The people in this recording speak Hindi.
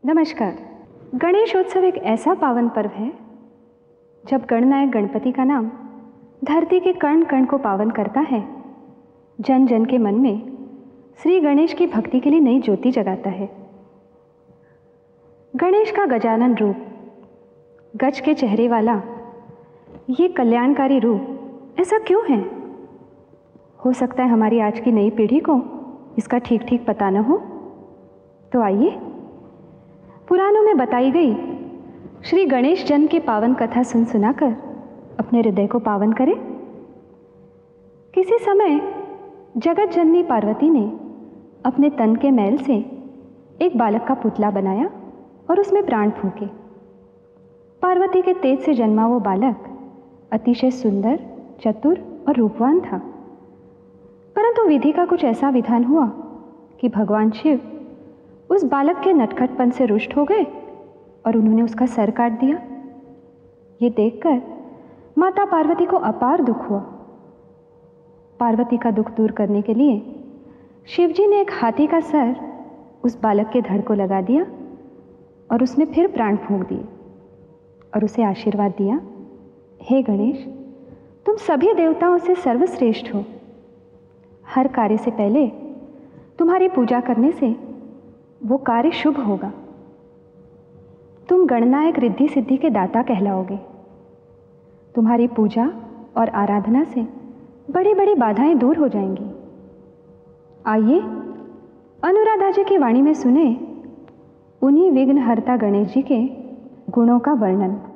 नमस्कार। गणेशोत्सव एक ऐसा पावन पर्व है जब गणनायक गणपति का नाम धरती के कण कण को पावन करता है, जन जन के मन में श्री गणेश की भक्ति के लिए नई ज्योति जगाता है। गणेश का गजानन रूप, गज के चेहरे वाला ये कल्याणकारी रूप ऐसा क्यों है? हो सकता है हमारी आज की नई पीढ़ी को इसका ठीक ठीक पता न हो। तो आइए पुराणों में बताई गई श्री गणेश जन्म की पावन कथा सुन सुनाकर अपने हृदय को पावन करें। किसी समय जगत जननी पार्वती ने अपने तन के मैल से एक बालक का पुतला बनाया और उसमें प्राण फूंके। पार्वती के तेज से जन्मा वो बालक अतिशय सुंदर, चतुर और रूपवान था। परंतु विधि का कुछ ऐसा विधान हुआ कि भगवान शिव उस बालक के नटखटपन से रुष्ट हो गए और उन्होंने उसका सर काट दिया। ये देखकर माता पार्वती को अपार दुख हुआ। पार्वती का दुख दूर करने के लिए शिवजी ने एक हाथी का सर उस बालक के धड़ को लगा दिया और उसमें फिर प्राण फूंक दिए और उसे आशीर्वाद दिया, हे गणेश, तुम सभी देवताओं से सर्वश्रेष्ठ हो। हर कार्य से पहले तुम्हारी पूजा करने से वो कार्य शुभ होगा। तुम गणनायक रिद्धि सिद्धि के दाता कहलाओगे। तुम्हारी पूजा और आराधना से बड़ी बड़ी बाधाएं दूर हो जाएंगी। आइए अनुराधा जी की वाणी में सुने उन्हीं विघ्नहर्ता गणेश जी के गुणों का वर्णन।